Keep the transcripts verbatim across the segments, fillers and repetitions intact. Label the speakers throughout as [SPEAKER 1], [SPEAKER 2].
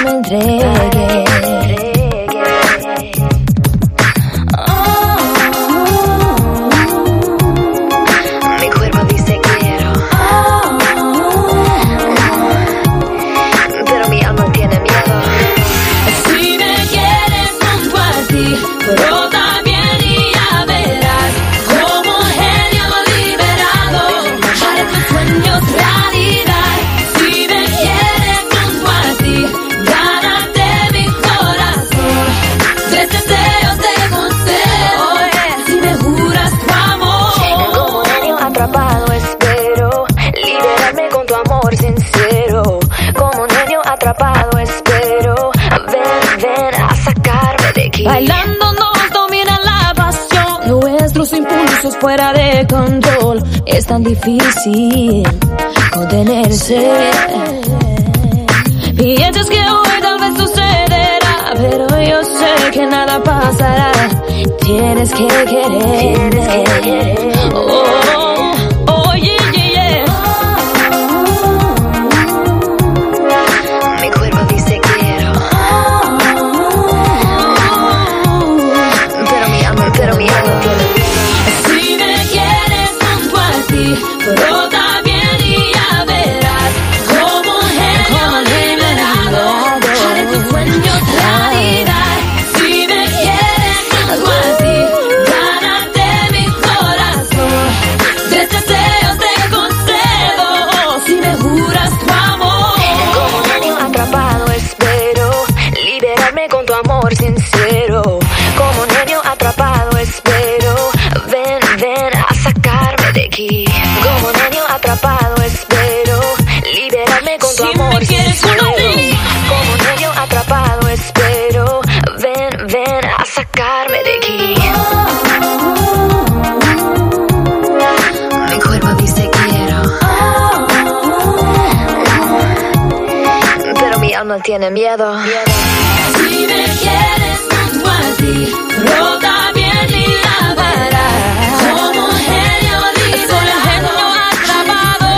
[SPEAKER 1] me entregue. Atrapado espero, ven, ven a sacarme de aquí. Bailando nos domina la pasión, nuestros impulsos fuera de control. Es tan difícil contenerse. Piensas que hoy tal vez sucederá, pero yo sé que nada pasará. Tienes que querer, tienes que querer. Oh, oh, yeah, yeah, yeah. Pero también ya verás como un genio liberado haré tus sueños realidad. Si me quieres junto a ti, gánate mi corazón. Tres deseos te concedo si me juras tu amor. Como un genio atrapado espero liberarme con tu amor sincero. Como un genio atrapado espero, ven, ven a sacarme de aquí. Como un genio atrapado espero liberarme con tu si amor sincero. Como un genio atrapado espero, ven, ven a sacarme de aquí. Mi cuerpo dice quiero, pero mi alma tiene miedo. Si me quieres junto a ti, pero también ya verás como un genio liberado atrapado.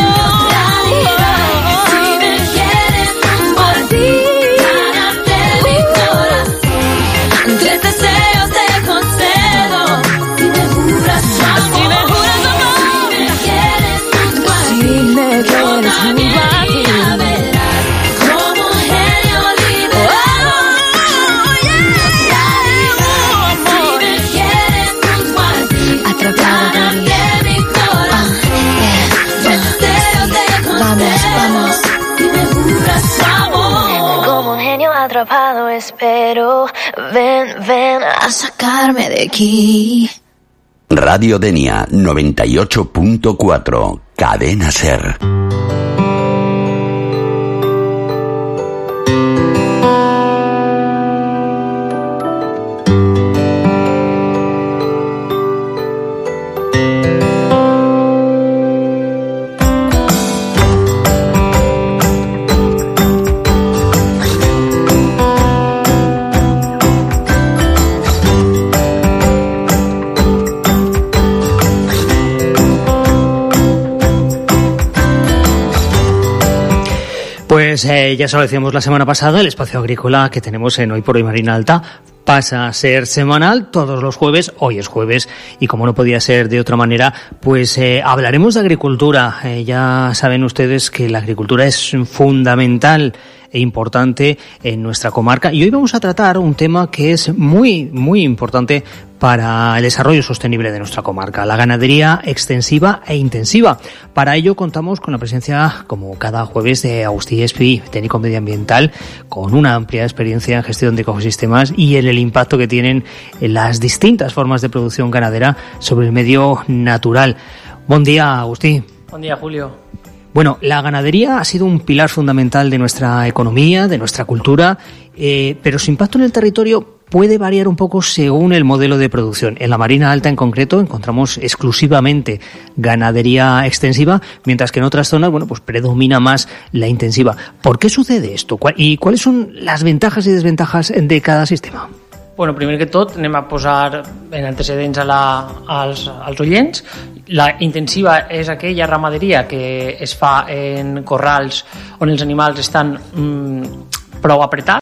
[SPEAKER 1] Si me quieres junto a ti, gánate mi corazón. Tres deseos te concedo si me juras tu amor. Si me juras tu amor. Si me quieres junto a ti, si me quieres junto a ti, ya verás como un genio liberado. Como un genio atrapado espero, ven, ven a sacarme de aquí.
[SPEAKER 2] Radio Denia noventa y ocho punto cuatro, Cadena Ser.
[SPEAKER 3] Pues eh, ya se lo decíamos la semana pasada, el espacio agrícola que tenemos en Hoy por Hoy Marina Alta pasa a ser semanal todos los jueves. Hoy es jueves y como no podía ser de otra manera, pues eh, hablaremos de agricultura. Eh, ya saben ustedes que la agricultura es fundamental e importante en nuestra comarca y hoy vamos a tratar un tema que es muy, muy importante para el desarrollo sostenible de nuestra comarca, la ganadería extensiva e intensiva. Para ello contamos con la presencia, como cada jueves, de Agustí Espi, técnico medioambiental, con una amplia experiencia en gestión de ecosistemas y en el impacto que tienen en las distintas formas de producción ganadera sobre el medio natural. Buen día, Agustí.
[SPEAKER 4] Buen día, Julio.
[SPEAKER 3] Bueno, la ganadería ha sido un pilar fundamental de nuestra economía, de nuestra cultura, eh, pero su impacto en el territorio puede variar un poco según el modelo de producción. En la Marina Alta en concreto encontramos exclusivamente ganadería extensiva, mientras que en otras zonas, bueno, pues predomina más la intensiva. ¿Por qué sucede esto? ¿Y cuáles son las ventajas y desventajas de cada sistema?
[SPEAKER 4] Bueno, primer que tot anem a posar en antecedents a la, als, als oients. La intensiva és aquella ramaderia que es fa en corrals on els animals estan mmm, prou apretats.